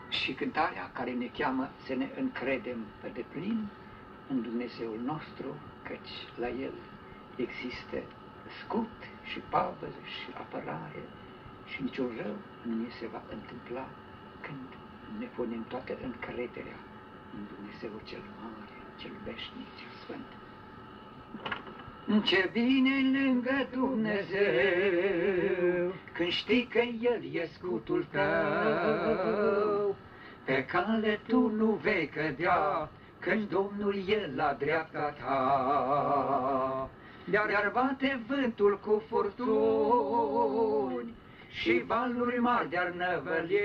și cântarea care ne cheamă să ne încredem pe deplin în Dumnezeul nostru, căci la El există scut și pavăză și apărare și niciun rău nu ne se va întâmpla când ne punem toată încrederea în Dumnezeu cel mare, cel veșnic, cel sfânt. Ce bine lângă Dumnezeu, când știi că El e scutul tău, pe cale tu nu vei cădea, când Domnul e la dreapta ta. Iar bate vântul cu furtuni și valuri mari de-ar năvăli,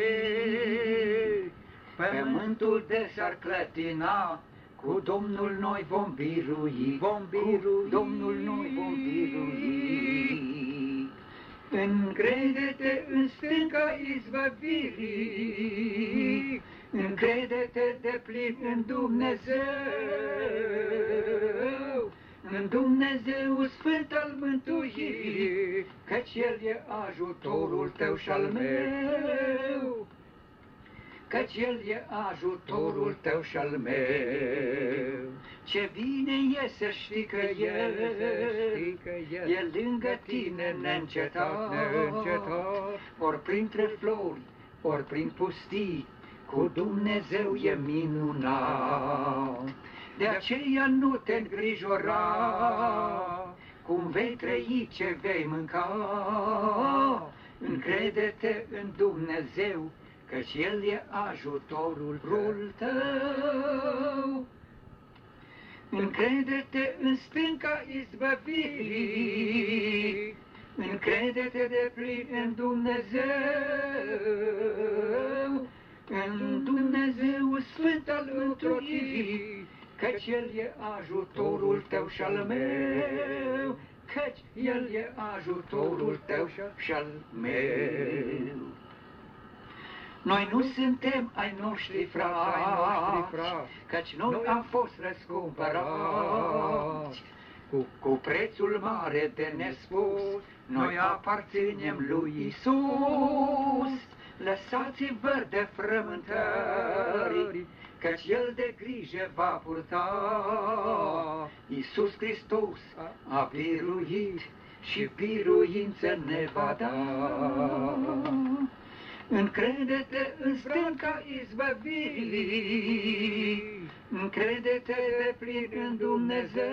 pământul de s-ar clătina, cu Domnul noi vom birui, cu Domnul noi vom birui. Încrede-te în stânca izbăvirii, încrede-te deplin în Dumnezeu, în Dumnezeu Sfânt al mântuirii, căci El e ajutorul tău și al meu, căci El e ajutorul tău și al meu. Ce bine e să știi că El e lângă tine neîncetat, ori printre flori, ori prin pustii, cu Dumnezeu e minunat. De aceea nu te îngrijora cum vei trăi, ce vei mânca. Încrede-te în Dumnezeu, căci El e ajutorul tău. Încrede-te în stânca izbăvirii, încrede-te deplin în Dumnezeu, în Dumnezeu Sfânt al mântuirii, căci El e ajutorul tău și al meu, căci El e ajutorul tău și al meu. Noi nu suntem ai noștri frați, căci noi am fost răscumpărați cu prețul mare de nespus. Noi aparținem lui Iisus. Lăsați-vă de frământări, căci El de grijă va purta. Iisus Hristos a biruit și biruință ne va da. Încrede-te în stânca izbăvirii, încrede-te deplin în Dumnezeu,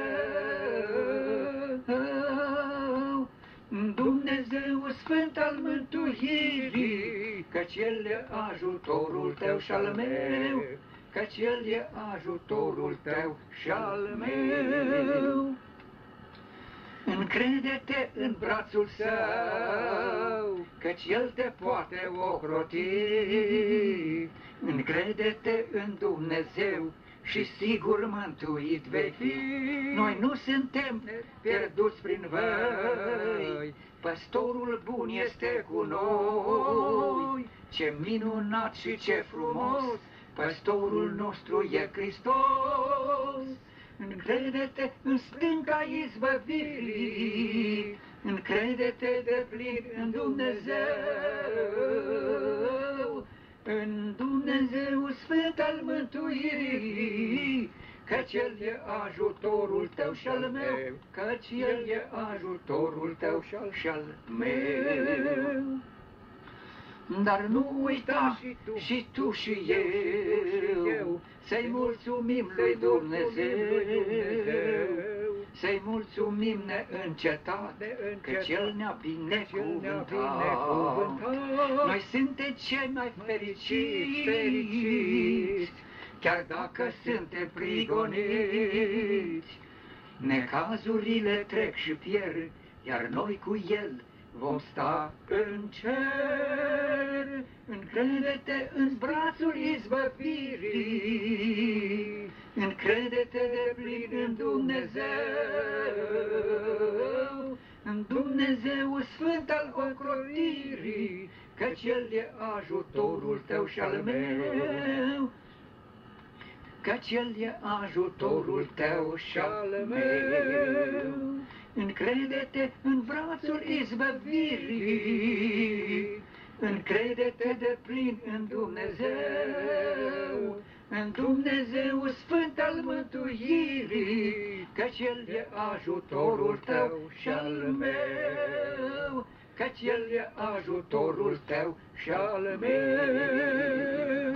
Dumnezeu Sfânt al mântuirii, căci El e ajutorul tău și al meu, căci El e ajutorul tău și al meu. Încrede-te în brațul Său, căci El te poate ocroti. Încrede-te în Dumnezeu și sigur mântuit vei fi. Noi nu suntem pierduți prin văi, Păstorul bun este cu noi. Ce minunat și ce frumos, Păstorul nostru e Hristos. Încrede-te în stânca izbăvirii, încrede-te deplin în Dumnezeu, în Dumnezeu Sfânt al mântuirii, căci El e ajutorul tău și al meu, căci El e ajutorul tău și al meu. Dar nu uita și tu și eu să-i mulțumim lui Dumnezeu, să-i mulțumim neîncetat, căci El ne-a binecuvântat. Noi suntem cei mai fericiți, chiar dacă suntem prigoniți. Necazurile trec și pierd, iar noi cu El vom sta în cer. Încrede-te în brațul izbăvirii, încrede-te deplin în Dumnezeu, în Dumnezeu Sfânt al ocrotirii, căci El e ajutorul tău și al meu, căci El e ajutorul tău și al meu. Încrede-te în brațul izbăvirii, Încrede-te de plin în Dumnezeu, în Dumnezeu Sfânt al mântuirii, căci El e ajutorul tău și al meu, căci El e ajutorul tău și al meu.